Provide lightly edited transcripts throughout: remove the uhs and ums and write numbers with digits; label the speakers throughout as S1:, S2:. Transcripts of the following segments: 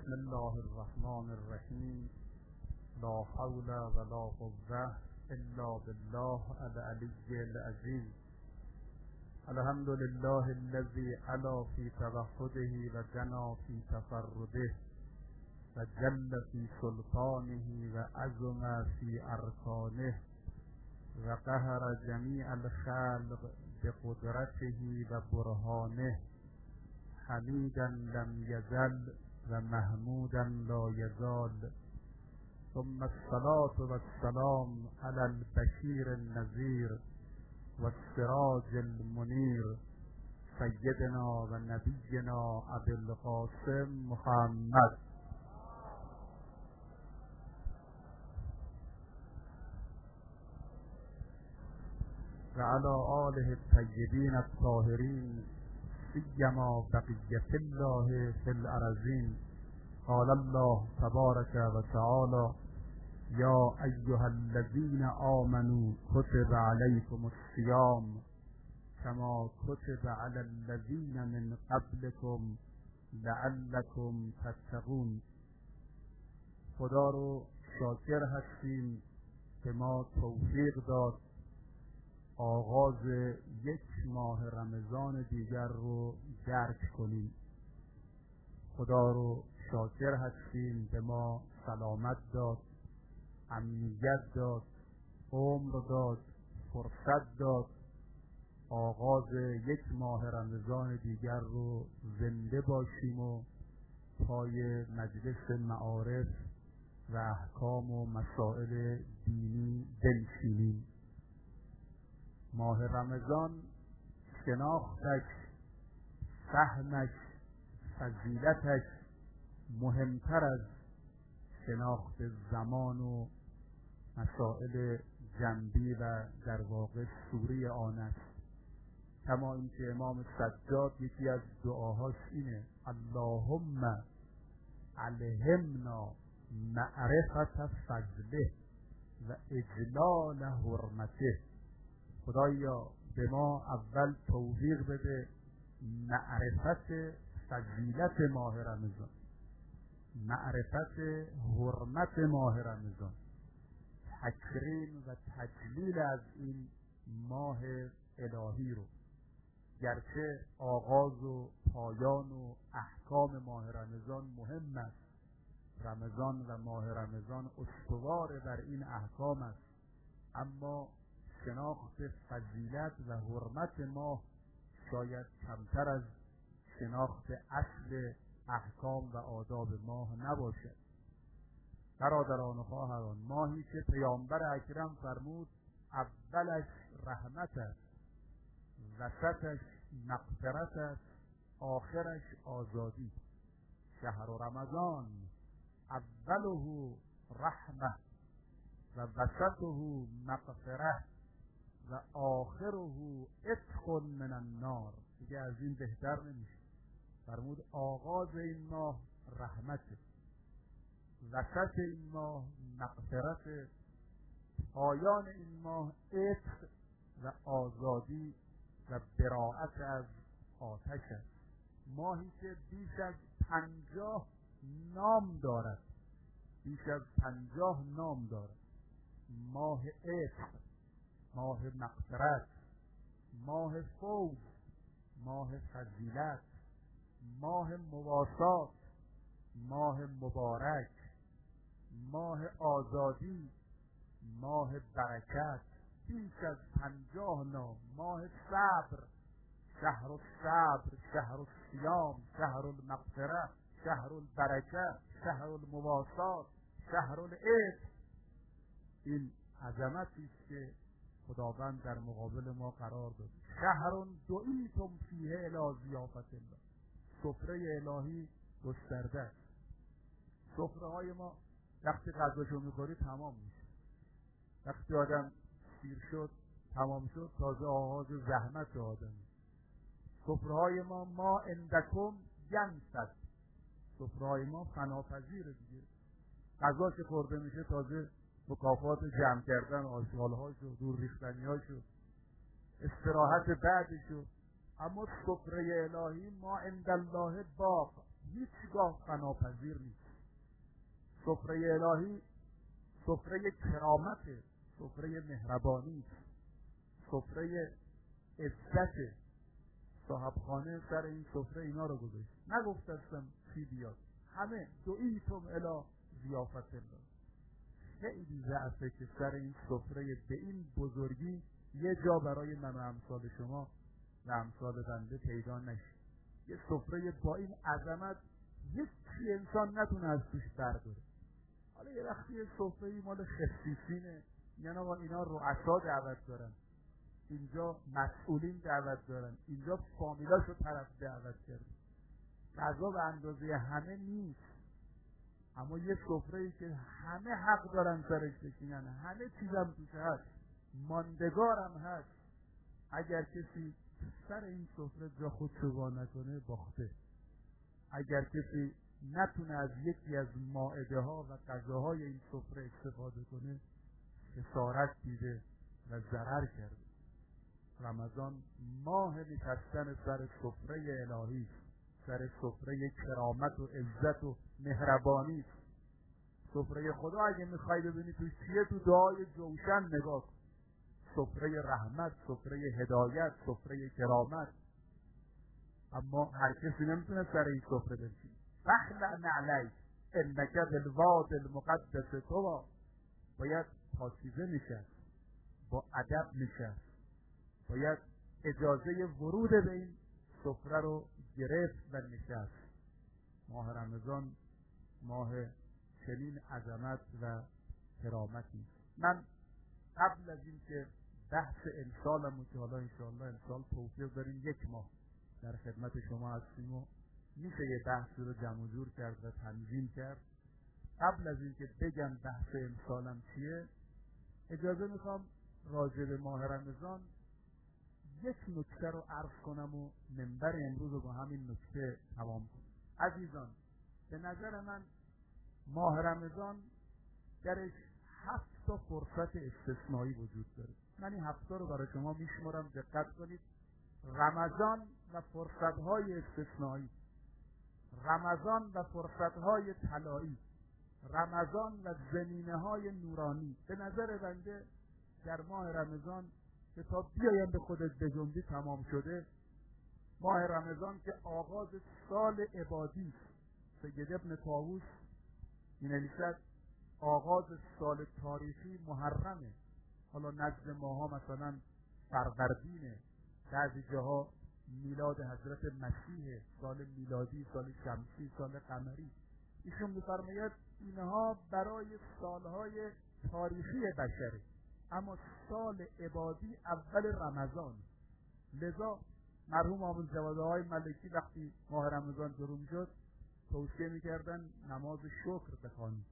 S1: بسم الله الرحمن الرحیم. لا حول ولا قوة الا بالله العلی العظیم. الحمد لله الذي علا في توحده و جنا في تفرده و جل في سلطانه و عظم في ارکانه و قهر جمیع الخلق بقدرته و برهانه، حمیدا لم یزل و محمودا لا یزال. ثم الصلاة والسلام على البشیر النذیر و السراج المنیر سیدنا و نبینا ابی القاسم محمد و علی آله الطیبین الطاهرین سیما بقیة الله فی الارضین. قال الله تبارک و تعالی: یا ایها الذین آمنوا کتب علیکم الصیام کما کتب علی الذین من قبلکم لعلکم تتقون. خدا رو شاکر هستیم که ما توفیق داد آغاز یک ماه رمضان دیگر رو درک کنیم. خدا رو شاکر هستیم به ما سلامت داد، امنیت داد، عمر داد، فرصت داد آغاز یک ماه رمضان دیگر رو زنده باشیم و پای مجلس معارف و احکام و مسائل دینی بنشینیم. ماه رمضان شناختش، فهمش، فضیلتش مهمتر از شناخت زمان و مسائل جنبی و در واقع سوری آن است. کما اینکه امام سجاد یکی از دعاهاش اینه: اللهم الهمنا معرفت فضله و اجلال حرمته. خدایا به ما اول توفیق بده معرفت فضیلت ماه رمضان، معرفت حرمت ماه رمضان، تکریم و تجلیل از این ماه الهی رو. گرچه آغاز و پایان و احکام ماه رمضان مهم است، رمضان و ماه رمضان استوار بر این احکام است، اما شناخت فضیلت و حرمت ماه شاید کمتر از شناخت اصل احکام و آداب ماه نباشد. برادران و خواهران، ماهی که پیامبر اکرم فرمود اولش رحمت است، وسطش مغفرت است، آخرش آزادی. شهر رمضان اوله رحمه و وسطه مغفرت و آخره عتق من النار. دیگه از این بهتر نمیشه. فرمود آغاز این ماه رحمت، وسط این ماه مغفرت، پایان این ماه عتق و آزادی و براءت از آتش است. ماهی که بیش از 50 نام دارد، بیش از 50 نام دارد: ماه عتق، ماه مغفرت، ماه فوز، ماه فضیلت، ماه مواسات، ماه مبارک، ماه آزادی، ماه برکت. بیش از 50 نام. ماه صبر، شهر الصبر، شهر الصیام، شهر المغفرة، شهر البرکت، شهر المواسات، شهر العتق. این عظمتی است که خداوند در مقابل ما قرار داد. شهر دعیتم فیه الی ضیافت الله. سفره الهی گسترده است. سفره های ما وقتی غذاشو میخوری تمام میشه. وقتی آدم سیر شد تمام شد، تازه آغاز زحمت آدمی. سفره های ما عندکم ینفد. سفره های ما فناپذیره دیگه. غذا که خورده میشه تازه مکافات جمع کردن آشغال‌هاشو، دور ریختنی‌هاشو، استراحت بعدشو. اما سفره الهی ما عند الله باق، هیچگاه فناپذیر نیست. سفره الهی سفره کرامت، سفره مهربانی، سفره عزت. صاحب خانه سر این سفره اینا رو گذاشت، نگفت هستم چی بیاد، همه دعیتم الی ضیافت الله. خیلی ضعفه که سر این سفره به این بزرگی یه جا برای من و امثال شما و امثال بنده پیدا نشه. یه سفره با این عظمت هیچی انسان نتونه از توش برداره. حالا یه وقتی یه سفره مال خصیصینه، یعنی آقا اینا رؤسا دعوت دارن، اینجا مسئولین دعوت دارن، اینجا فامیلاشو طرف دعوت کرده، غذا به اندازه همه نیست. اما یه سفره‌ای که همه حق دارن سرش بشینن، همه چیزم توش هست، ماندگارم هست، اگر کسی سر این سفره جا خودشو وا نکنه باخته. اگر کسی نتونه از یکی از مائده ها و غذاهای این سفره استفاده کنه خسارت دیده و ضرر کرده. رمضان ماه نشستن سر سفره الهی، سر سفره کرامت و عزت و مهربانی. سفره خدا اگه میخوای ببینی توش چیه، تو دعای جوشن نگاه کن. سفره رحمت، سفره هدایت، سفره کرامت. اما هر کسی نمیتونه سر این سفره بشینه. فخلع نعلیک انک بالواد المقدس طوی. باید پاکیزه نشست، با ادب نشست، باید اجازه ورود به این سفره رو گرفت و نشست. ماه رمضان ماه چنین عظمت و کرامتی. من قبل از این که بحث امسالمو که حالا انشاءالله امسال توفیق داریم 1 ماه در خدمت شما هستیم و میشه یه بحثی رو جمع جور کرد و تنظیم کرد، قبل از این که بگم بحث امسالم چیه، اجازه میخوام راجع به ماه رمضان 1 نکته رو عرض کنم و منبر امروز رو با همین نکته تمام کنم. عزیزان، به نظر من ماه رمضان درش 7 فرصت استثنایی وجود داره. من این 7 رو برای شما میشمارم، دقت کنید. رمضان و فرصت‌های استثنایی، رمضان و فرصت‌های طلایی، رمضان و زمینه‌های نورانی. به نظر بنده در ماه رمضان که تا بیایم به خودت بجنبی تمام شده. ماه رمضان که آغاز سال عبادی است. سید ابن طاووس می‌نویسد آغاز سال تاریخی محرمه. حالا نزد ماها مثلا فروردینه، بعضی جاها میلاد حضرت مسیح، سال میلادی، سال شمسی، سال قمری. ایشون می‌فرماید اینها برای سالهای تاریخی بشره، اما سال عبادی اول رمضان. لذا مرحوم آموزجوادهای ملکی وقتی ماه رمضان شروع می‌شد توصیه می‌کردن نماز شکر بخوانید.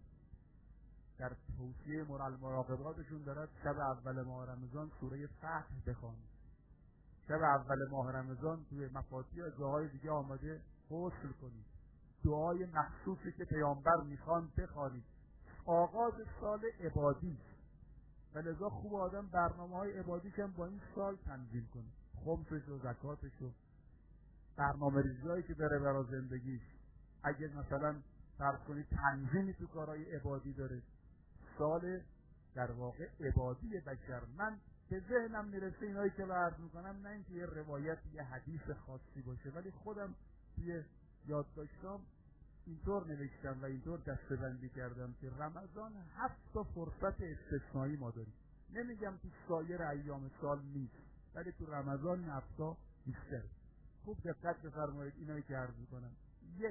S1: در توصیه مراقباتشون دارد شب اول ماه رمضان سوره فتح بخوانید. شب اول ماه رمضان توی مفاتیح جاهای دیگه آمده غسل کنید، دعای مخصوصی که پیامبر میخوان بخوانید. آغاز سال عبادی و لذا خوب آدم برنامه‌های عبادیش هم با این سال تنظیم کنه، خمسش و زکاتش و برنامه ریزی‌هایی که داره برای زندگیش. اگر مثلا فرض کنید تنظیمی تو کارهای عبادی داره، سال در واقع عبادی بشر. من به ذهنم میرسه اینایی که عرض میکنم نه اینکه یه روایت یه حدیث خاصی باشه، ولی خودم توی یادداشتام اینطور نوشتم و اینطور دسته‌بندی کردم که رمضان 7 فرصت استثنایی ما داریم. نمیگم تو سایر ایام سال نیست، ولی تو رمضان این 7 بیشتر. خوب دقت بفرمایید اینایی که عرض میکنم. 1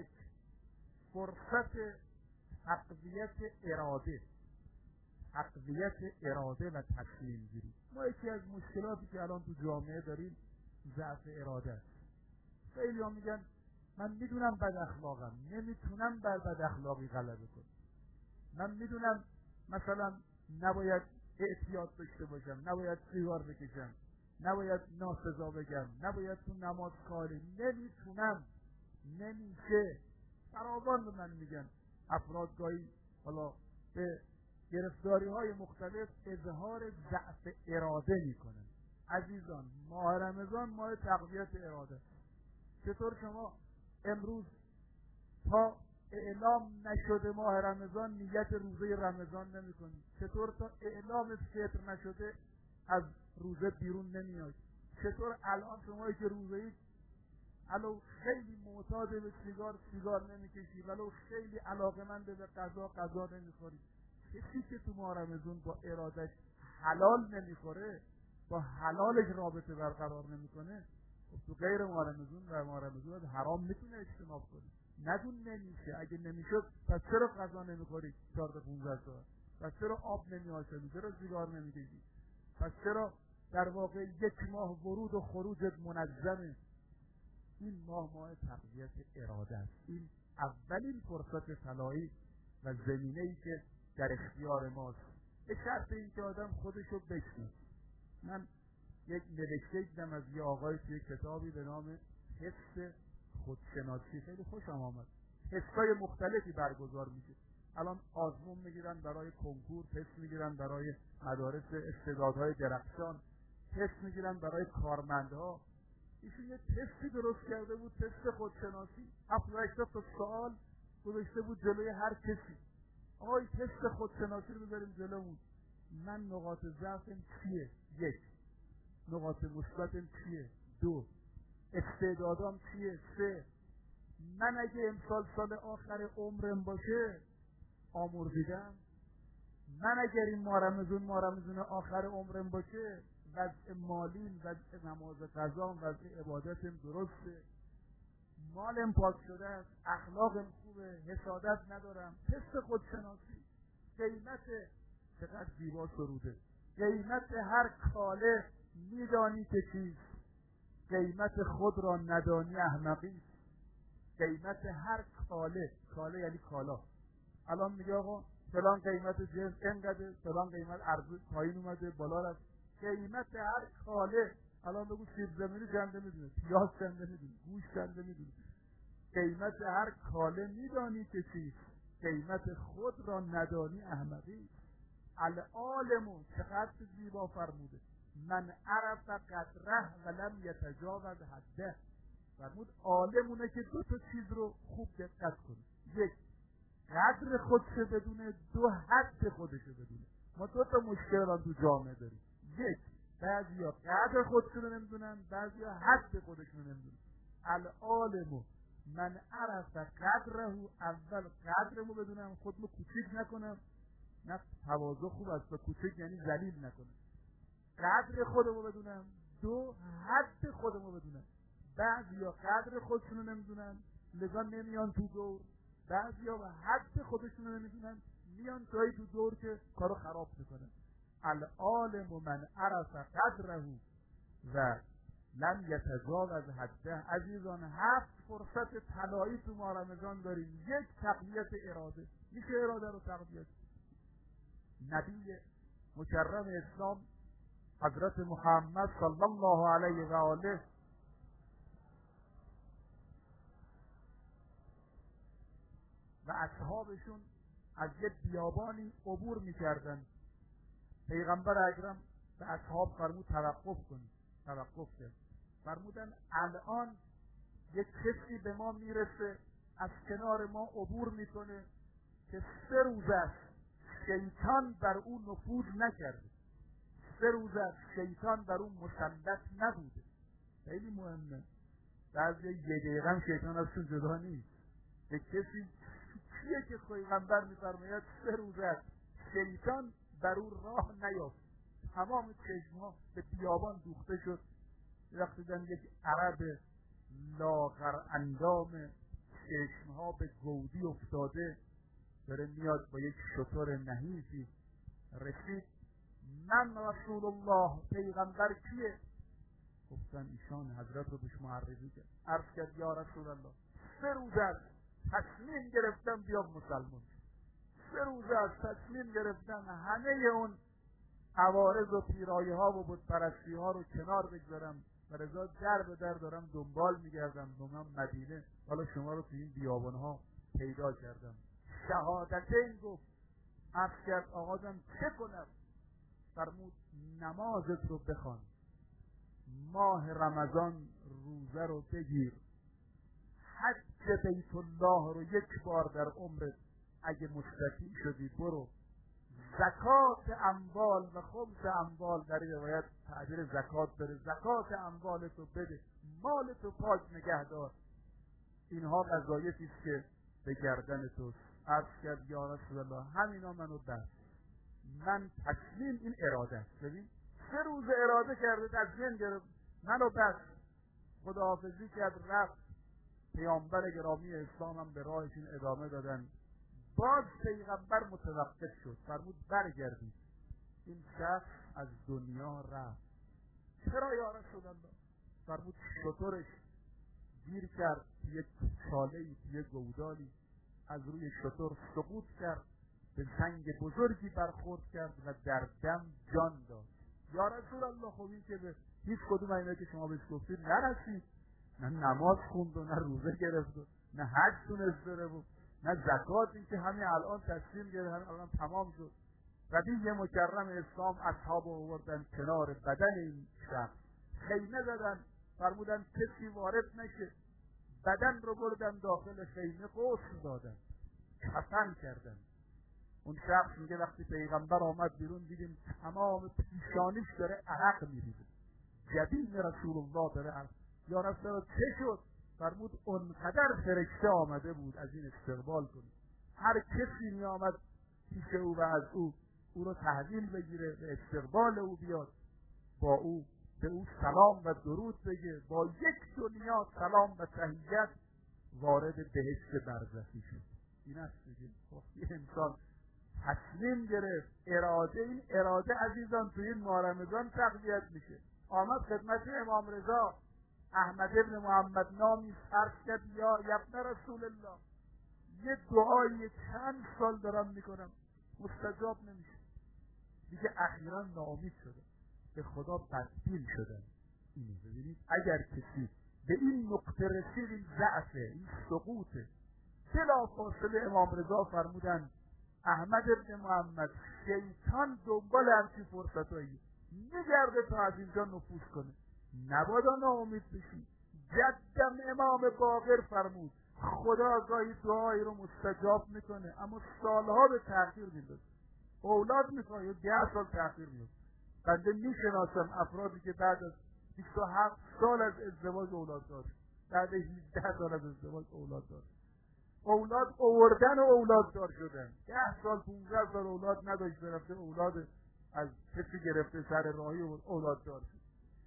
S1: فرصت تقویت اراده، تقویت اراده و تصمیم گیری. ما یکی از مشکلاتی که الان تو جامعه داریم ضعف اراده است. خیلی ها میگن من میدونم بد اخلاقم، نمیتونم بر بد اخلاقی غلبه کنم. من میدونم مثلا نباید احتیاط داشته باشم، نباید سیگار بکشم، نباید ناسزا بگم، نباید تو نماز کاری، نمیتونم، نمیشه. فراوان به من میگن افراد گاهی حالا به گرفتاری های مختلف اظهار ضعف اراده میکنن. عزیزان، ماه رمضان ماه تقویت اراده. چطور شما امروز تا اعلام نشده ماه رمضان نیت روزه رمضان نمی‌کنی؟ چطور تا اعلام فطر نشده از روزه بیرون نمیای؟ چطور الان شمایی که روزه‌ای ولو خیلی معتاد به سیگار نمیکشی، ولو خیلی علاقه‌مند به غذا نمیخوری، کسی که تو ماه رمضان با ارادش حلال نمیخوره، با حلالش رابطه برقرار نمیکنه، تو غیر ماه رمضان و ماه رمضان حرام میتونه اجتناب کنی. نگو نمیشه، اگه نمیشد پس چرا غذا نمیخوری 14 15 ساعت؟ پس چرا آب نمیآشامی؟ چرا سیگار نمیکشی؟ پس چرا در واقع یک ماه ورود و خروجت منظمه؟ این ماه تقویت اراده است. این اولین فرصت طلایی و زمینه‌ای که در اختیار ماست، به شرط اینکه آدم خودشو بشناسه. من یک نوشته دیدم از یه آقای توی کتابی به نام حس خودشناسی، خیلی خوشم آمد. حسای مختلفی برگزار میشه. الان آزمون میگیرن برای کنکور، تست میگیرن برای مدارس استعدادهای درخشان، تست میگیرن برای کارمندها. ایشون یه تستی درست کرده بود، تست خودشناسی، 7-8 تا سوال گذاشته بود جلوی هر کسی. آقا این تست خودشناسی رو بذاریم جلومون. من نقاط ضعفم چیه؟ 1. نقاط مثبتم چیه؟ 2. استعدادام چیه؟ 3. من اگه امسال سال آخر عمرم باشه آمرزیدم. من اگر این ماه رمضان آخر عمرم باشه وضع مالیم، وضع نماز قضام، وضع عبادتم درسته، مالم پاک شده است، اخلاقم خوبه، حسادت ندارم. تست خودشناسی. قیمت، چقدر زیبا سروده، قیمت هر کاله میدانی که چیست، قیمت خود را ندانی احمقی. قیمت هر کاله یعنی کالا. الان میگه آقا فلان قیمت جنس اینقدر، فلان قیمت ارز پایین اومده بالا رفت. قیمت هر کاله، الان بگو سیب زمینی چنده میدونه، پیاز چنده میدونه، گوشت چنده میدونه. قیمت هر کاله میدانی که چیست، قیمت خود را ندانی احمقی. العالم، چقدر زیبا فرموده، من عرف قدره ولم یتجاوز حده. فرمود عالمونه که 2 تا چیز رو خوب دقت کنه. 1 قدر خودشو بدونه، 2 حد خودشو بدونه. ما 2 تا مشکل رو تو جامعه داریم. 1 بعضیا قدر خودشون رو نمیدونن، بعضیا حد خودشون رو نمیدونن. العالم من عرف قدره، اول قدرمو بدونم، خودمو کوچیک نکنم. نه تواضع خوب است، به کوچیک یعنی ذلیل نکنم. قدر خودمو بدونم. 2 حد خودمو بدونم. بعضیا قدر خودشونو نمیدونن لذا نمیان تو دور، بعضیا به حد خودشونو نمیدونن میان جایی تو دور که کارو خراب میکنن. العالم من عرف قدره و لم یتجاوز حده. عزیزان 7 فرصت طلایی تو ماه رمضان داریم. 1 تقویت اراده. میشه اراده رو تقویت. نبی مکرم اسلام حضرت محمد صلی الله علیه و آله و اصحابشون از یک بیابانی عبور میکردن. پیغمبر اکرم به اصحاب فرمود توقف کنید. توقف کرد. فرمودن الان یک کسی به ما میرسه از کنار ما عبور میکنه که 3 روز است شیطان بر اون نفوذ نکرده، 3 روز است شیطان بر اون مسلط نبوده. خیلی مهمه. بعضی 1 دقیقه هم شیطان ازشون جدا نیست. یک کسی کیه که پیغمبر میفرماید 3 روز است شیطان بر اون راه نیافت. تمام چشمها به بیابان دوخته شد. وقتی دیدن یک عرب لاغر اندام، چشمها به گودی افتاده، داره میاد با یک شتر نحیفی، رسید. من رسول الله، پیغمبر کیه؟ گفتن ایشان. حضرت رو بهش معرفی کرد. عرض کرد یا رسول الله 3 روز است تصمیم گرفتم بیام مسلمان. 3 روز است تصمیم گرفتم همه اون عوارض و پیرایه ها و بت پرستی ها رو کنار بگذارم و رضا در به در دارم دنبال میگردم دومم مدینه. حالا شما رو تو این بیابان ها پیدا کردم. شهادتین گفت. عرض کرد آقا جان چه کنم؟ فرمود نمازت رو بخوان، ماه رمضان روزه رو بگیر، حج بیت الله رو یک بار در عمرت اگه مستطیع شدی برو. زکات اموال و خمس اموال در این روایت تعبیر زکات داره، زکات اموالتو بده، مالتو پاک نگه دار. اینها وظایفی است که به گردن توست. عرض کرد یا رسول الله همینا منو بس، من تسلیم، این اراده است. ببین 3 روز اراده کرده، تسلیم گرفت، منو بس، خداحافظی کرد، رفت. پیامبر گرامی اسلام هم به راهشون ادامه دادن. باز پیغمبر متوقف شد، فرمود برگردید. این شخص از دنیا رفت. چرا یا رسول الله؟ فرمود شترش گیر کرد یک چاله‌ای، یک گودالی، از روی شتر سقوط کرد، به سنگ بزرگی برخورد کرد و در دم جان داد. یا رسول الله خب این که به هیچ کدوم اینا که شما بهش گفتید نرسید، نه نماز خوند و نه روزه گرفت و نه حج تونست بره و نه زکات، این که همین الان تسلیم گرفت، همین الان تمام شد. نبی مکرم اسلام اصحاب آوردن کنار بدن این شخص، خیمه زدن، فرمودن کسی وارد نشه. بدن رو بردن داخل خیمه، غسل دادن، کفن کردن. اون شخص میگه وقتی پیغمبر آمد بیرون دیدیم تمام پیشانیش داره عرق میریزه، جبین رسول الله داره عرق. یا رسول الله چه شد؟ فرمود اونقدر فرشته آمده بود از این استقبال کنید. هر کسی می آمد پیش او و از او رو تحویل بگیره، به استقبال او بیاد، با او به او سلام و درود بگه، با یک دنیا سلام و تحیت وارد بهشت برزخی شد. این است دیگه. خب یه انسان تسلیم گرفت، اراده، این اراده عزیزان توی این ماه رمضان تقویت میشه. آمد خدمت امام رضا احمد ابن محمد نامی عرض کرد یا ابن رسول الله یه دعایی چند سال دارم میکنم مستجاب نمیشه. دیگه اخیرا ناامید شده، به خدا بدبین شدن. اینو ببینید اگر کسی به این نقطه رسید، این ضعفه، این سقوطه، بلا فاصله امام رضا فرمودن احمد ابن محمد شیطان دنبال همچین فرصتایی میگرده تا از اینجا نفوذ کنه، نبادا ناامید بشی. جدم امام باقر فرمود خدا گاهی دعایی رو مستجاب میکنه اما سالها به تأخیر میندازه. اولاد میخواد 10 سال تأخیر میاد. بنده میشناسم افرادی که بعد از 27 سال از ازدواج اولاد داشت، بعد 18 سال از ازدواج اولاد داشت، اولاد آوردن و اولاد دار شدن، 10 سال 15 سال اولاد نداشت، رفته اولاد از کسی گرفته سر راهی و اولاد دار شد.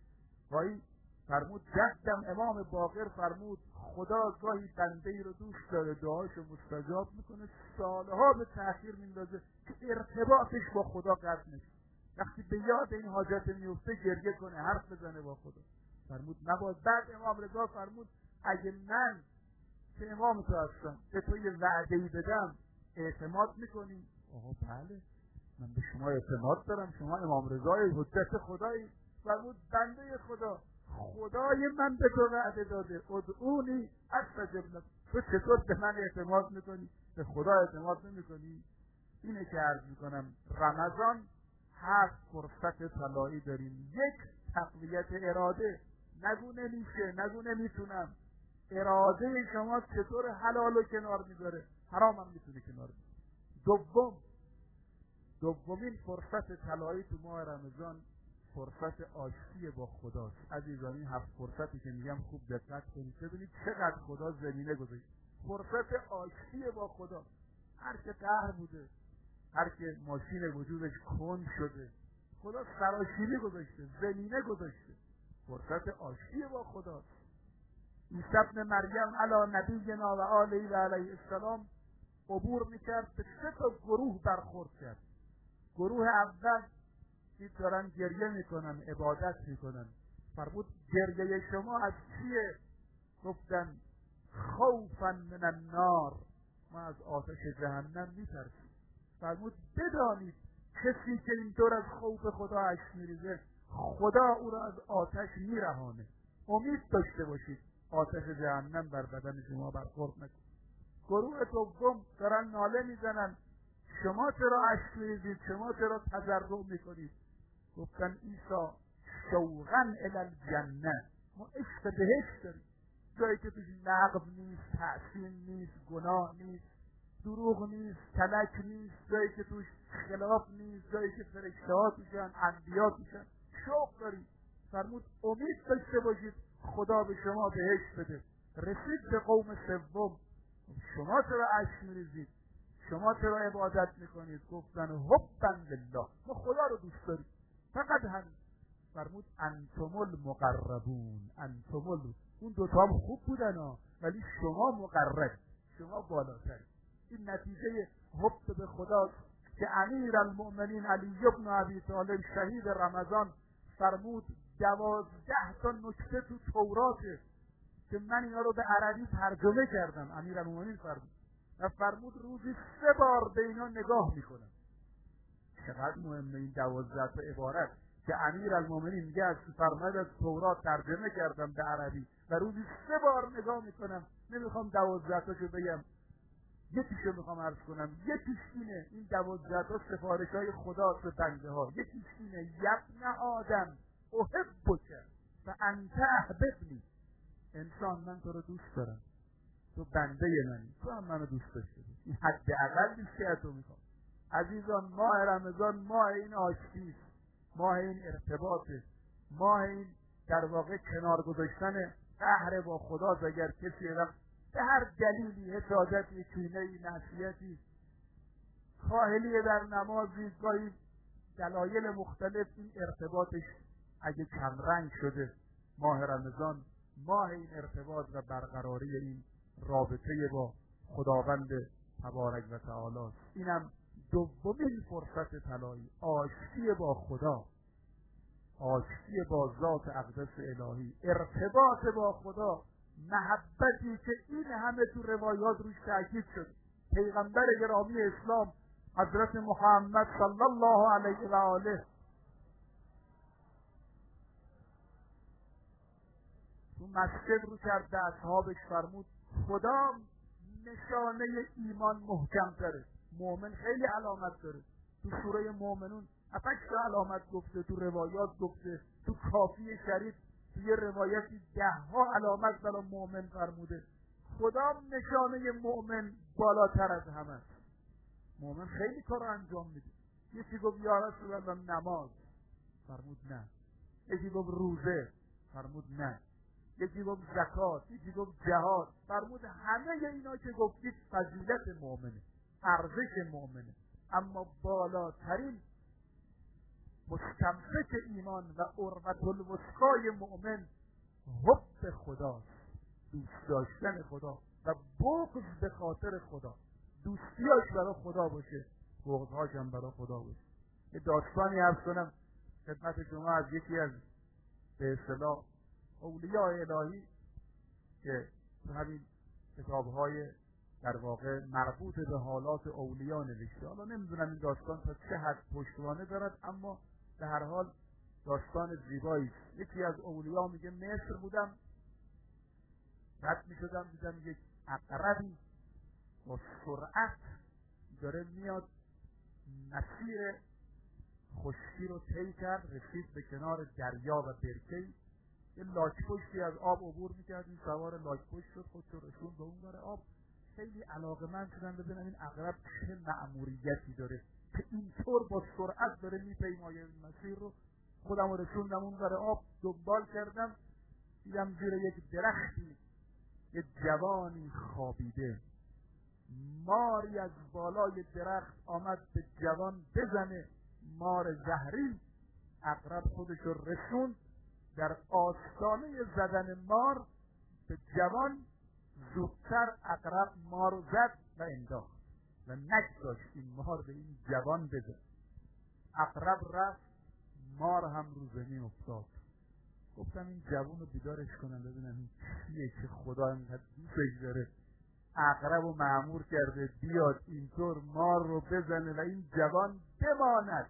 S1: وای فرمود جدم امام باقر فرمود خدا گاهی بنده ای رو دوست داره دعاشو مستجاب میکنه، سالها به تأخیر میندازه که ارتباطش با خدا قطع نشه. وقتی به یاد این حاجت میفته گریه کنه، حرف بزنه با خدا. فرمود نباید. بعد امام رضا فرمود اگه من که امام تو هستم به تو یه وعده‌ای بدم اعتماد میکنی؟ آها بله من به شما اعتماد دارم، شما امام رضای حجت خدایی. فرمود بنده خدا، خدای من به تو وعده داده ادعونی استجب لک، تو چطور به من اعتماد میکنی به خدا اعتماد نمیکنی؟ اینه که عرض میکنم رمضان 7 فرصت طلایی داریم. یک تقویت اراده، نگو نمیشه، نگو نمیتونم. اراده شما چطور حلالو کنار میذاره، حرام هم میتونه کنار میذاره. دومین فرصت طلایی تو ماه رمضان فرصت آشتی با خداست. عزیزان این 7 فرصتی که میگم خوب دقت کنید ببینید چقدر خدا زمینه گذاشته. فرصت آشتی با خدا. هر که قهر بوده، هر که ماشین وجودش کند شده، خدا سراشیبی گذاشته، زمینه گذاشته. فرصت آشتی با خداست. عیسی ابن مریم علی نبینا و آله و علیه السلام عبور میکرد، به 3 تا گروه برخورد کرد. گروه اول که دارن گریه میکنن، عبادت میکنن. فرمود گریه شما از چیه؟ گفتن خوفا من النار، ما از آتش جهنم میترسیم. فرمود بدانید کسی که اینطور از خوف خدا اشک میریزه خدا او را از آتش میرهانه. امید داشته باشید آتش جهنم بر بدن شما برخورد نکنه. گروه دوم دارن ناله میزنن شما چرا اشک میریزید، شما چرا تضرع میکنید؟ گفتن عیسی شوقا الی الجنه، ما عشق بهشت داریم. جایی که توش نقب نیست، تحسین نیست، گناه نیست، دروغ نیست، کلک نیست، جایی که توش خلاف نیست، جایی که فرشته‌ها توشن، انبیا توشن. شوق دارید. فرمود امید داشته باشید خدا به شما بهشت بده. رسید به قوم سوم، شما چرا اشک می‌ریزید؟ شما چرا عبادت میکنید؟ گفتن حبا لله، ما خدا رو دوست داریم، فقط همین. فرمود انتم المقربون، اون دوتا هم خوب بودن ها، ولی شما مقرب، شما بالاتر. این نتیجه حب به خداست که امیر المؤمنین علی بن ابی طالب شهید رمضان فرمود 12 تا نکته تو توراته که من اینا رو به عربی ترجمه کردم. امیر المؤمنین فرمود روزی 3 بار به اینا نگاه میکنم. چقدر مهمه این 12 تا عبارت که امیر المؤمنین میگه از فرمود از تورات ترجمه کردم به عربی و روزی 3 بار نگاه میکنم. نمیخوام 12 تاشو بگم، یکیشو میخوام عرض کنم. یکیش اینه، این 12 تا سفارش‌های خدا به بنده ها. یکیش اینه یبن آدم احبک فانت احببنی. انسان من تو رو دوست دارم، تو بنده منی، تو هم منو دوست داشته باش. این حداقل که از تو میخوام. عزیزان ماه رمضان ماه این آشتی است، ماه این ارتباطه، ماه این در واقع کنار گذاشتن قهر با خدا. اگر کسی به هر دلیلی حسادتی، کینه‌ای، معصیتی، کاهلی در نمازی، گاهی دلایل مختلف، این ارتباطش اگه کمرنگ شده، ماه رمضان ماه این ارتباط و برقراری این رابطه با خداوند تبارک و تعالی. اینم دومین فرصت طلایی، آشتی با خدا، آشتی با ذات اقدس الهی، ارتباط با خدا، محبتی که این همه تو روایات روش تاکید شد. پیغمبر گرامی اسلام حضرت محمد صلی الله علیه و آله تو مسجد رو کرد، به اصحابش فرمود خدا نشانه ایمان محکم تره. مؤمن خیلی علامت داره. تو سوره مؤمنون 8 علامت گفته، تو روایات گفته، تو کافی شریف تو یه روایتی 10 علامت برای مؤمن فرموده. خدا نشانه مؤمن بالاتر از همه است. مؤمن خیلی کار انجام میده. یکی گفت یا رسول الله نماز، فرمود نه. یکی گفت روزه، فرمود نه. یکی گفت زکات، یکی گفت جهاد، فرمود همه اینا که گفتید فضیلت مؤمنه، ارزش مؤمنه، اما بالاترین مستمسک ایمان و عروة الوثقای مؤمن حب خداست، دوست داشتن خدا و بغض به خاطر خدا. دوستیاش برای خدا باشه، بغضهاش هم برای خدا باشه. یه داستانی عرض کنم خدمت شما از یکی از به اصطلاح اولیاء الهی که تو همین کتاب‌های در واقع مربوط به حالات اولیاء نوشته. حالا نمیدونم این داستان تا چه حد پشتوانه دارد، اما به هر حال داستان زیبایی است. یکی از اولیاء میگه مصر بودم، رد میشدم دیدم یک عقربی با سرعت داره میاد، مسیر خشکی رو طی کرد، رسید به کنار دریا و برکه‌ای. یه لاک‌پشتی از آب عبور میکرد، این سوار لاک‌پشت شد، خودش رو رسوند به اون ور آب. خیلی علاقه‌مند شدن ببینن این عقرب چه مأموریتی داره که اینطور با سرعت داره میپیماید این مسیر رو. خودم رو رسوندم اون ور آب، دنبال کردم، دیدم زیر یک درختی یه جوانی خوابیده. ماری از بالای درخت آمد به جوان بزنه، مار زهری. عقرب خودش رو رسوند، در آستانه زدن مار به جوان زودتر عقرب مار زد و انداخت و نگذاشت این مار به این جوان بزن. عقرب رفت، مار هم رو زمین افتاد. گفتم این جوان رو بیدارش کنم ببینم این چیه که خدا اینقدر دوستش داره، عقرب رو مأمور کرده بیاد اینطور مار رو بزنه و این جوان بماند.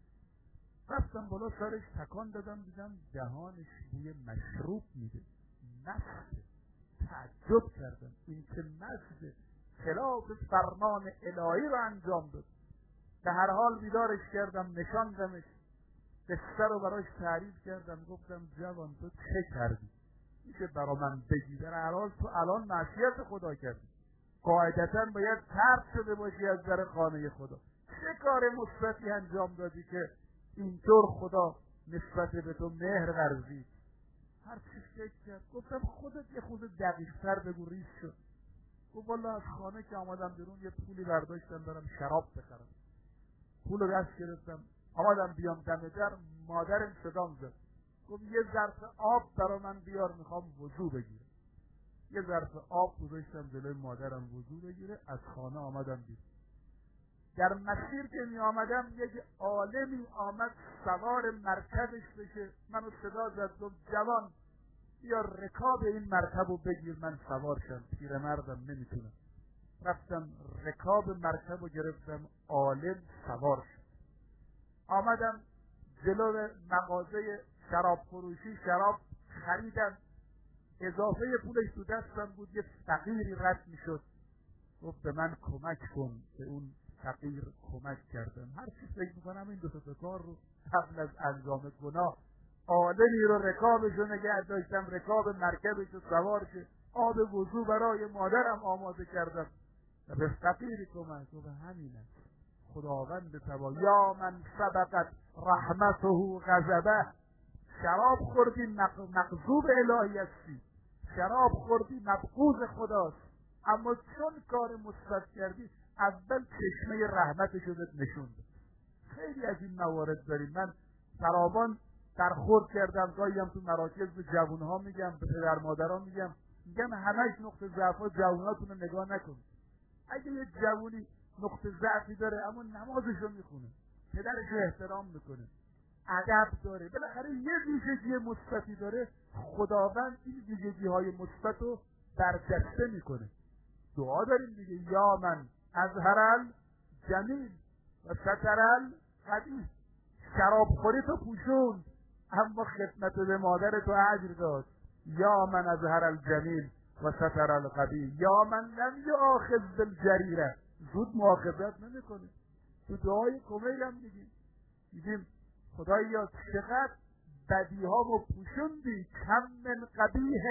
S1: رفتم بالا سرش تکان دادم، دیدم دهانش بوی مشروب میده، مسته. تعجب کردم این که مسته، خلاف فرمان الهی رو انجام داد. به هر حال بیدارش کردم، نشاندمش، قصه رو براش تعریف کردم. گفتم جوان تو چه کردی؟ میشه برا من بگی در حال تو الان معصیت خدا کردی، قاعدتا باید طرد شده باشی از در خانه خدا. چه کار مثبتی انجام دادی که اینطور خدا نسبت به تو مهر ورزید؟ هر چی فکر کرد. گفتم خودت یه خود دقیق‌تر بگو. ریز شد. گفت والا از خانه که آمدم بیرون یه پولی برداشتم برم شراب بخرم. پول رو دست گرفتم آمدم بیام دم در، مادرم صدام زد. گفت یه ظرف آب برا من بیار، میخوام وضو بگیرم. یه ظرف آب گذاشتم جلوی مادرم وضو بگیره، از خانه آمدم بیرون. در مسیر که می آمدم یک عالمی آمد سوار مرکبش بشه، منو صدا زد. گفت جوان بیا رکاب این مرکب رو بگیر من سوار شم، پیرمردم نمیتونم. رفتم رکاب مرکب رو گرفتم، عالم سوار شد. آمدم جلو مغازه شراب فروشی، شراب خریدم. اضافه پولش تو دستم بود. یه فقیری رد میشد، گفت به من کمک کن. به اون فقیر کمک کردم. هر چی فکر میکنم این دو تا کار رو قبل از انجام گناه عالمی رو رکابش رو نگه داشتم، رکاب مرکبش رو سوار شه، آب وضو برای مادرم آماده کردم و به فقیری کمک. و به همین است خداوند تبارک یا من سبقت رحمته غضبه. شراب خوردی مغضوب الهی هستی، شراب خوردی مبغوض خداست، اما چون کار مثبت کردی اول چشمه رحمتش رو نشوند. خیلی از این موارد داریم. من فراوان برخورد کردم، گاهی هم تو مراکز به جوانها میگم، به پدر مادرها میگم همش نقطه ضعف جواناتون رو نگاه نکنید. اگه یه جوانی نقطه ضعفی داره اما نمازش رو میخونه، پدرش رو احترام میکنه، ادب داره، بالاخره یه ویژگی مثبتی داره، خداوند این ویژگی‌های مثبت رو برجسته میکنه. دعا داریم دیگه، یا من اظهر الجمیل و ستر القبیح. شراب خوری تو پوشوند اما خدمت به مادر تو اجر داد. یا من اظهر الجمیل و ستر القبیح، یا من لم یؤاخذ بالجریره. زود مؤاخذت نمیکنه. تو دعای کمیل هم میگیم خدایا چقدر بدیهامو پوشوندی، کم من قبیح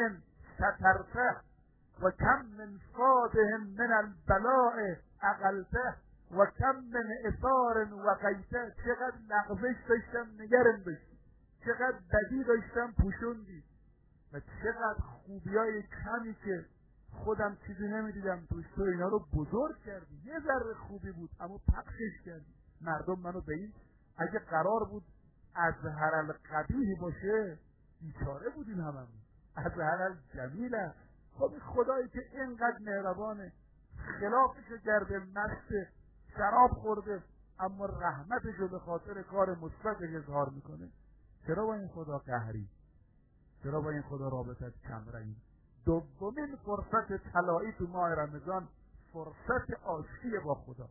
S1: سترته و کم من صادهم من البلاء اقلته و کم من اثار و قیته. چقدر لغزش داشتم نگرم داشتی، چقدر بدی داشتم پوشوندی، و چقدر خوبیای کمی که خودم چیزی نمیدیدم توش تو اینا رو بزرگ کردی. یه ذره خوبی بود اما پخشش کردی. مردم منو به این، اگه قرار بود اظهر القبیح باشه بیچاره بودیم هممون. اظهر الجمیل است. خب خدایی که اینقدر مهربانه، خلافش کرده، مست شراب خورده اما رحمتش رو به خاطر کار مثبتش اظهار میکنه. چرا با این خدا قهری؟ چرا با این خدا رابطت کمرنگی؟ دومین فرصت طلایی تو ماه رمضان فرصت آشتی با خدا.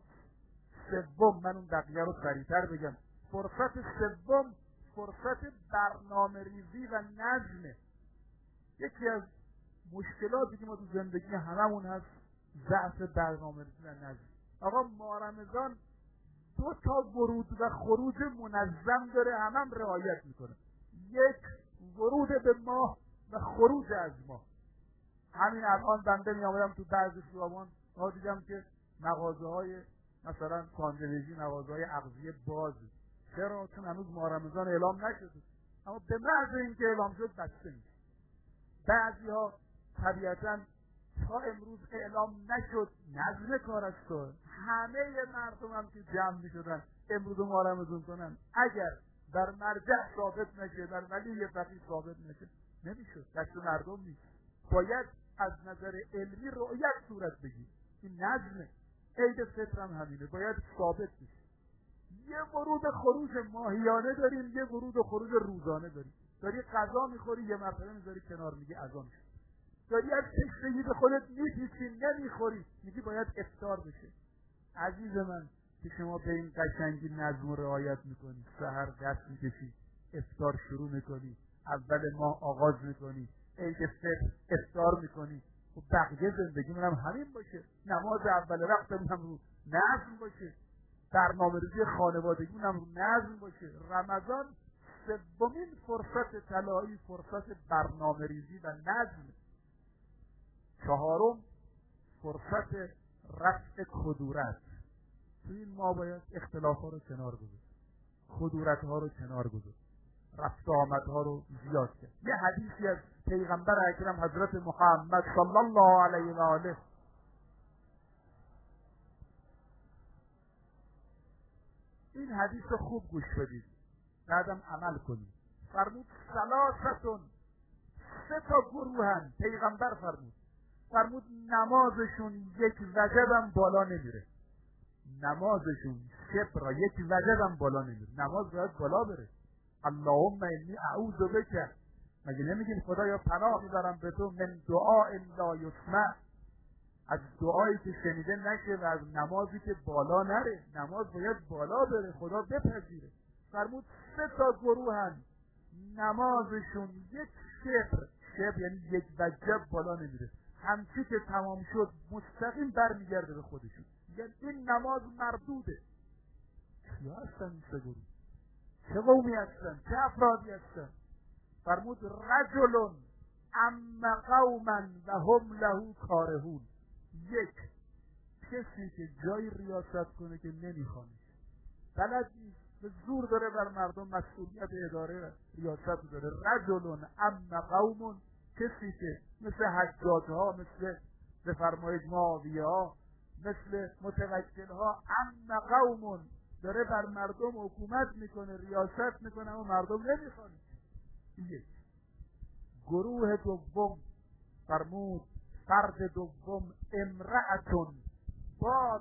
S1: سوم، من اون بقیه رو سریعتر بگم، فرصت سوم فرصت برنامه ریزی و نظمه. یکی از مشکلاتی که ما تو زندگی هممون هست ضعف برنامه ریزی و نظم. آقا ماه رمضان 2 تا ورود و خروج منظم داره، همم رعایت میکنه. یک، ورود به ماه و خروج از ماه. همین الان بنده می آمدم تو بعضی خیابان دیدم که مغازه‌های مثلا ساندویچی، مغازه‌های اغذیه بازه. چرا؟ چون هنوز ماه رمضان اعلام نشده، اما به محض اینکه اعلام شد بسته میشه. بعضی‌ها طبیعتاً تا امروز اعلام نشد، نظم کار است. همه مردم هم که جمع می‌شدن امروز ماه رمضان کنن، اگر در مرجع ثابت نشه، در ولی فقیه ثابت نشه، نمیشه. دست مردم نیست. باید از نظر علمی رؤیت صورت بگیر. این نظمه. عید فطر هم همینه، باید ثابت بشه. یه ورود خروج ماهیانه داریم، یه ورود خروج روزانه داریم. داری غذا میخوری یه مرتبه میذاری کنار، میگی اذان شد. داری از تشنگی به خودت میپیچی نمیخوری، میگی باید افطار بشه. عزیز من که شما به این قشنگی نظم و رعایت میکنی، سحر دست میکشی، افطار شروع میکنی، اول ماه آغاز میکنی، عید فطر افطار میکنی، و بقیه زندگیمون هم همین باشه. نماز اول وقتمون هم رو نظم باشه، برنامه‌ریزی خانوادگیمون هم رو نظم باشه. رمضان سومین فرصت طلایی فرصت برنامه ریزی و نظم. چهارم فرصت رفع کدورت. تو این ما باید اختلاف ها رو کنار گذاشت، کدورت ها رو کنار گذاشت، رفت آمد ها رو زیاد کرد. یه حدیثی از پیغمبر اکرم حضرت محمد صلی الله علیه و آله، این حدیث رو خوب گوش بدید بعدم عمل کنید. فرمود ثلاثتون، سه تا گروهن. پیغمبر فرمود نمازشون یک وجبم بالا نمیره. نمازشون شبرا یک وجبم بالا نمیره. نماز باید بالا بره. اللهم انی اعوذ بک، مگه نمیگین خدایا پناه میبرم به تو من دعاء لا یسمع، از دعایی که شنیده نشه و از نمازی که بالا نره. نماز باید بالا بره، خدا بپذیره. فرمود سه تا گروهن نمازشون یک شبر یعنی یک وجب بالا نمیره. همچی که تمام شد مستقیم برمیگرده به خودشون، یعنی این نماز مردوده. کیا هستن این سه گروه؟ چه قومی هستن؟ چه افرادی هستن؟ فرمود رجل اما قوما و هم له کارهون. یک، کسی که جای ریاست کنه که نمیخوانش، بلد نیست، به زور داره بر مردم مسئولیت اداره ریاست داره. رجل اما قوم، کسی که مثل حجاج ها، مثل بفرمایید معاویه ها، مثل متوکل ها، اما قوم داره بر مردم حکومت میکنه، ریاست میکنه اما مردم نمیخوانه. یک. گروه دوم فرمود فرد دوم امرأتون با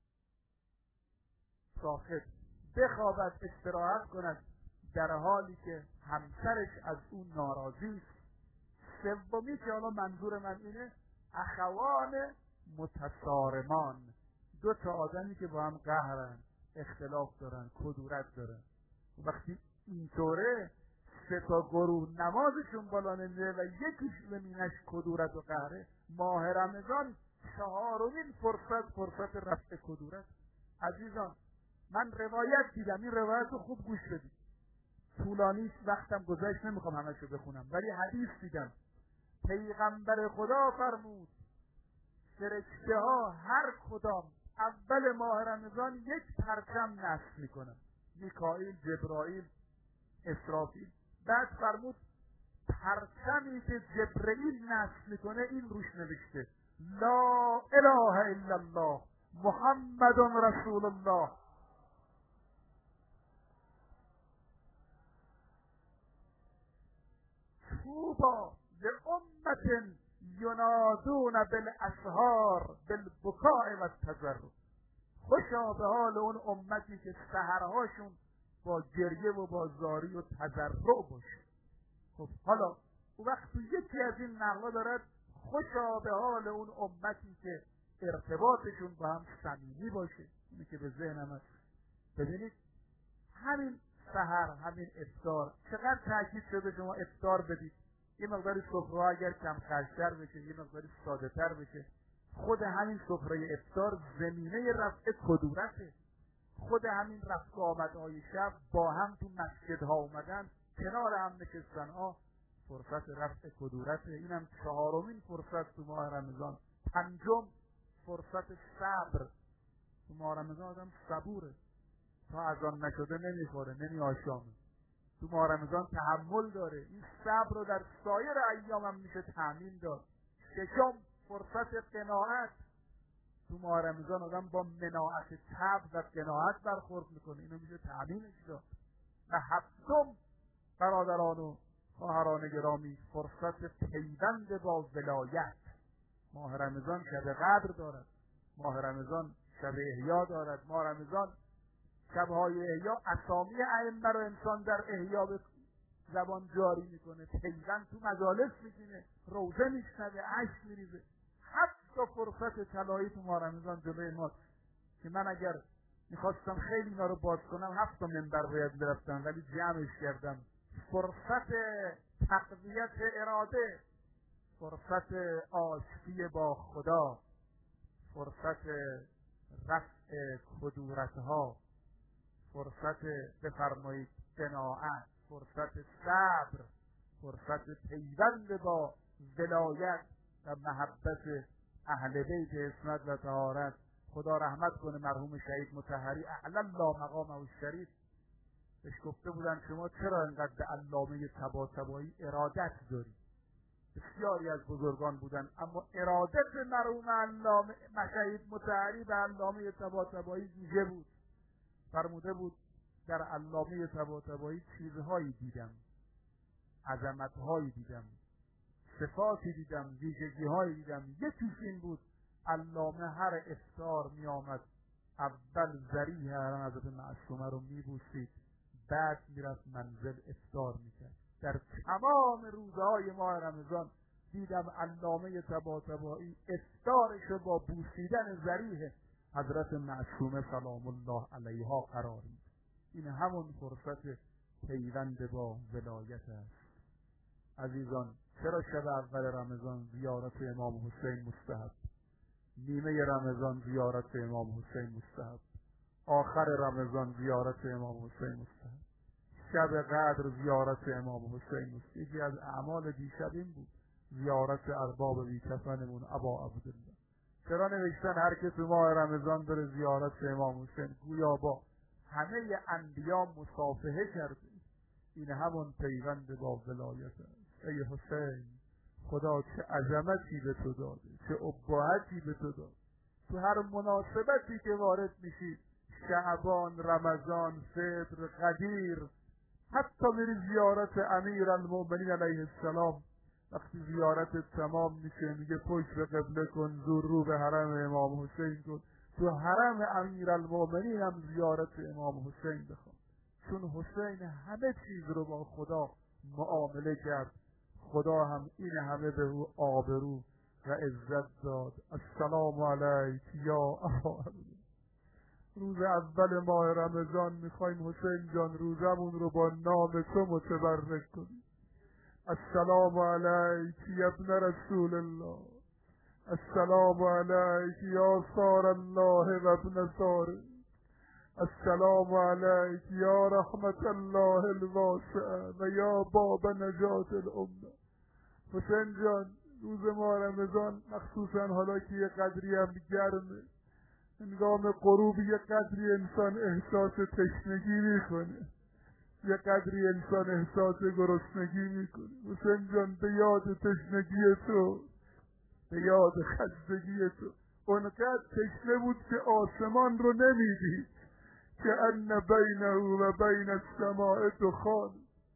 S1: صاحب بخوابد، استراحت کند در حالی که همسرش از اون ناراضی است. سومی که حالا منظور من اینه، اخوان متصارمان، دو تا آدمی که با هم قهرن، اختلاف دارن، کدورت دارن. وقتی اینطوره سه تا گروه نمازشون بالا نمیره و یکیش زمینش کدورت و قهره، ماه رمضان چهارمین فرصت رفع کدورت. عزیزان من روایت دیدم، این روایت رو خوب گوش بدید، طولانیش وقتم گذشت نمیخوام همشو بخونم، ولی حدیث دیدم. پیغمبر خدا فرمود فرشته ها هر کدام اول ماه رمضان یک پرچم نصب میکنن، میکائیل، جبرائیل، اسرافیل. بعد فرمود پرچمی که جبرائیل نصب میکنه این روش نوشته لا اله الا الله محمد رسول الله. طوبی لأمة ینادون بالاسحار بالبکاء و التضرع. خوشا به حال اون امتی که سحرهاشون با گریه و با زاری و تضرع باشه. خب حالا اون وقت تو یکی از این نقلا دارد خوشا به حال اون امتی که ارتباطشون با هم صمیمی باشه. اینه که به ذهنم هست. ببینید همین سحر، همین افطار، چقدر تاکید شده شما افطار بدید. یه مقداری سفره اگر کم خرج‌تر بشه، یه مقداری ساده‌تر بشه. خود همین سفره افطار زمینه رفع کدورته. خود همین رفت و آمدهای شب با هم تو مسجدها اومدن، کنار هم نشستن ها، فرصت رفع کدورته. اینم چهارمین فرصت تو ماه رمضان. پنجم فرصت صبر. تو ماه رمضان آدم صبوره، تا اذان نشده نمیخوره، نمیآشامه. تو ماه رمضان تحمل داره. این صبر رو در سایر ایام هم میشه تأمین داد. ششم فرصت قناعت. تو ماه رمضان آدم با مناعت طبع و قناعت برخورد میکنه، اینو میشه تأمینش داد. و هفتم برادران و خواهران گرامی فرصت پیوند با ولایت. ماه رمضان شب قدر دارد، ماه رمضان شب احیا دارد، ماه رمضان شبهای احیا اسامی ائمه رو انسان در احیا به زبان جاری میکنه، پیوند تو مجالس میگیره، روزه میشنوه، اشک میریزه. 7 فرصت طلایی تو ماه رمضان جلوی ماست که من اگر میخواستم خیلی اینا رو باز کنم 7 منبر باید برفتم، ولی جمعش کردم. فرصت تقویت اراده، فرصت آشتی با خدا، فرصت رفع کدورتها، فرصت بفرمایید قناعت، فرصت صبر، فرصت پیوند با ولایت و محبت اهل بیت عصمت و طهارت. خدا رحمت کنه مرحوم شهید مطهری اعلی الله مقامه الشریف. بهش گفته بودن شما چرا انقدر به علامه طباطبایی ارادت داری؟ بسیاری از بزرگان بودن، اما ارادت مرحوم علامه شهید مطهری به علامه طباطبایی ویژه بود. فرموده بود در علامه طباطبایی چیزهایی دیدم، عظمتهایی دیدم، صفاتی دیدم، ویژگی‌هایی دیدم. یکیش این بود علامه هر افطار می آمد اول ذریح حرم حضرت معصومه رو می بوسید، بعد می رفت منزل افطار می کرد. در تمام روزهای ماه رمضان دیدم علامه طباطبایی افطارش رو با بوسیدن ذریح حضرت معصومه سلام الله علیها قرار می‌داد. این همون فرصت پیوند با ولایت است. عزیزان، چرا شب اول رمضان زیارت امام حسین مستحب، نیمه رمضان زیارت امام حسین مستحب، آخر رمضان زیارت امام حسین مستحب، شب قدر زیارت امام حسین مستحب؟ یکی از اعمال دیشب این بود، زیارت ارباب بی‌کفنمون ابا عبدالله. چرا نوشتن هر که تو ماه رمضان بره زیارت امام حسین گویا با همه انبیا مصافحه کرده؟ این همون پیوند با ولایت است. ای حسین، خدا چه عظمتی به تو داده، چه ابهتی به تو داده. تو هر مناسبتی که وارد میشی، شعبان، رمضان، فطر، قدیر، حتی میری زیارت امیرالمؤمنین علیه السلام، وقتی زیارت تمام میشه میگه پشت به قبله کن، زور رو به حرم امام حسین کن. تو حرم امیرالمؤمنین هم زیارت امام حسین بخوان، چون حسین همه چیز رو با خدا معامله کرد. خدا هم این همه به او آبرو و عزت داد. السلام علیک یا ابا عبدالله. روز اول ماه رمضان میخوایم حسین جان روزمون رو با نام تو متبرک کنیم. السلام علیک یا ابن رسول الله، السلام علیک یا صار الله و ابن صاره، السلام علیک یا رحمت الله الواسعه و یا باب نجات الامه. حسین جان روز ماه رمضان، مخصوصا حالا که یه قدری هم گرمه، هنگام غروب یه قدری انسان احساس تشنگی میکنه، یه قدری انسان احساس گرسنگی میکنه. حسین جان به یاد تشنگی تو، به یاد خستگی تو، اونقدر تشنه بود که آسمان رو نمیدید، که ان بینه و بین السماء دخان.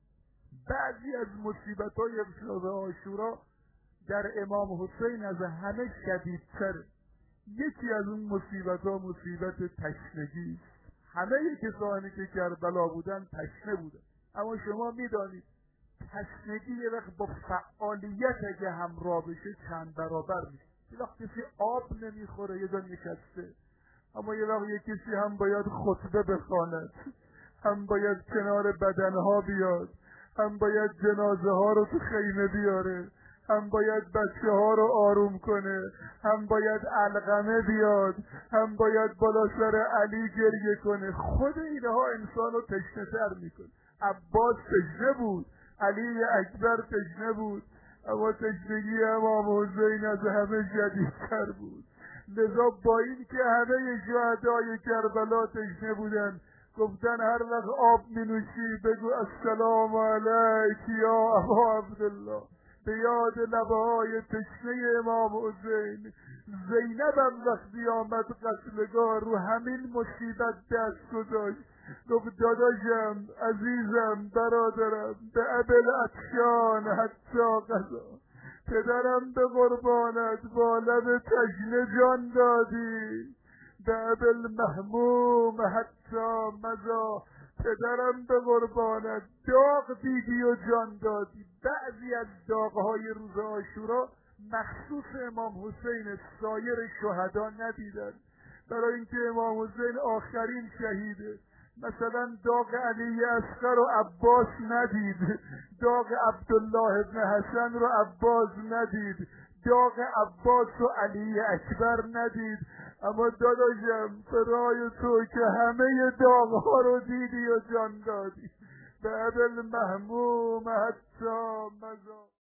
S1: بعضی از مصیبت‌های شب عاشورا در امام حسین از همه شدیدتره. یکی از اون مصیبت‌ها مصیبت تشنگی. همه کسانی که کربلا بودن تشنه بودن، اما شما میدانید تشنگی یه وقت با فعالیت اگه همراه بشه چند برابر میشه. یه وقت کسی آب نمیخوره یه جا نشسته، اما یه وقت یه کسی هم باید خطبه بخواند، هم باید کنار بدنها بیاد، هم باید جنازه ها رو تو خیمه بیاره، هم باید بچه ها رو آروم کنه، هم باید علقمه بیاد، هم باید بالا سر علی گریه کنه. خود اینها انسان رو تشنه تر میکنه. عباس تشنه بود، علی اکبر تشنه بود، اما تشنگی امام حسین از همه شدیدتر بود. لذا با این که همه شهدای کربلا تشنه بودن، گفتن هر وقت آب می نوشی بگو السلام علیک یا ابا عبدالله، به یاد لبه های تشنه امام حسین. زینب هم وقتی آمد قتلگاه رو همین مصیبت دست گذاشت، گفت داداشم، عزیزم، برادرم، به ابل عطشان حتی قضا، پدرم به قربانت با لب تشنه جان دادی، به ابل محموم حتی مزا، پدرم به قربانت داغ دیدی و جان دادی. بعضی از داغهای روز عاشورا مخصوص امام حسین، سایر شهدا ندیدن، برای اینکه امام حسین آخرین شهیده. مثلا داغ علی اصغر و عباس ندید، داغ عبدالله ابن حسن رو عباس ندید، داغ عباس و علی اکبر ندید. اما داداشم برای تو که همه داغ ها رو دیدی و جان دادی، بعد المهموم حتی مزار.